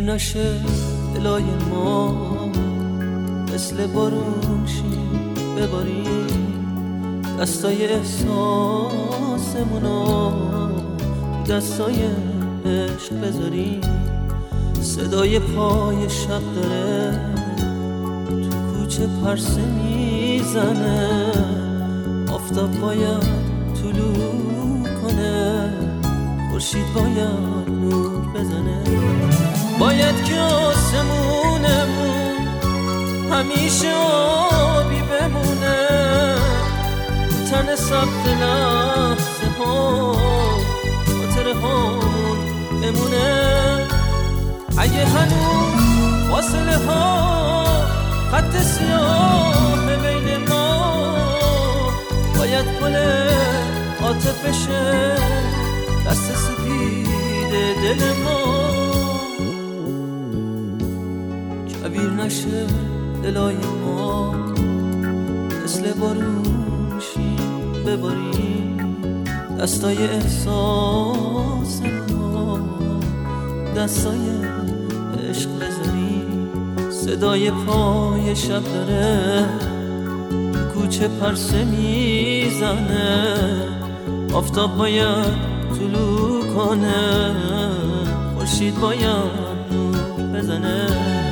نشه دلای ما مثل بارون شیم بباریم دستای احساسمونو تو دستای عشق بذاریم صدای پای شب داره تو کوچه پرسه میزنه آفتاب باید طلوع کنه خورشید باید نور بزنه باید که آسمونمون همیشه آبی بمونه تن سبت لحظه ها خاطره هامون بمونه اگه هنوز فاصله ها خط سیاه بین ما باید گل عاطفشه دست سپید دل ما کبیر نشه دلای ما مثل بارون شیم بباریم دستای احساس ما دستای عشق بذاریم صدای پای شب داره کوچه پرسه میزنه آفتاب باید طلوع کنه خورشید باید نور بزنه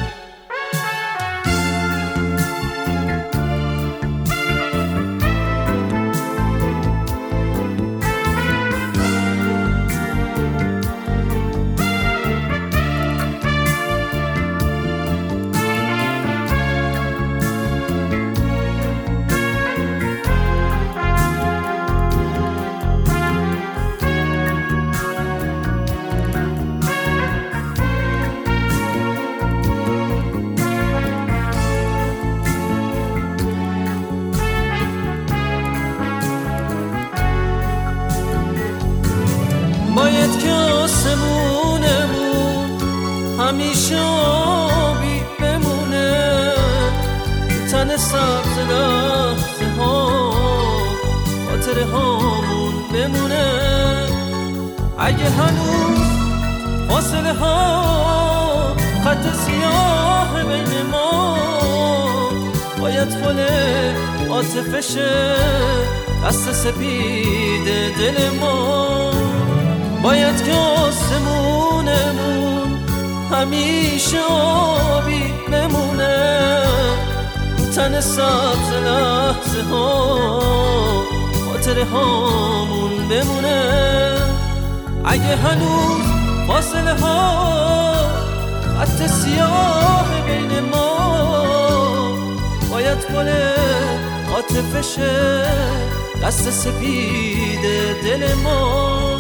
باید که آسمونمون همیشه آبی بمونه تن سبز لحظه ها خاطره هامون بمونه اگه هنوز فاصله ها خط سیاه بین ما باید گل عاطفشه دست سپید دل ما باید که آسمونمون همیشه آبی بمونه تن سبز لحظه ها خاطره هامون بمونه اگه هنوز فاصله ها خط سیاه بین ما باید گل عاطفشه دست سپید دل ما